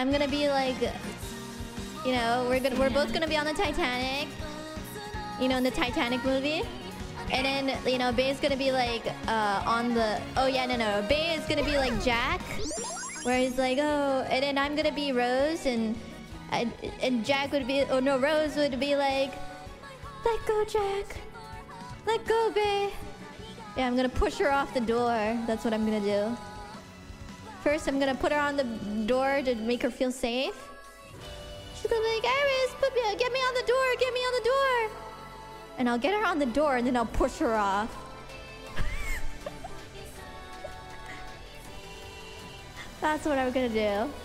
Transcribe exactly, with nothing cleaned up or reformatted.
I'm gonna be like, you know, we're gonna we're both gonna be on the Titanic. You know, in the Titanic movie. And then, you know, Bay's gonna be like uh on the oh yeah, no no. Bay is gonna be like Jack. Where he's like, oh, and then I'm gonna be Rose and and, and Jack would be oh no, Rose would be like, let go, Jack. Let go, Bay. Yeah, I'm gonna push her off the door. That's what I'm gonna do. First, I'm gonna put her on the door to make her feel safe. She's gonna be like, Iris, put me, get me on the door, get me on the door. And I'll get her on the door and then I'll push her off. That's what I'm gonna do.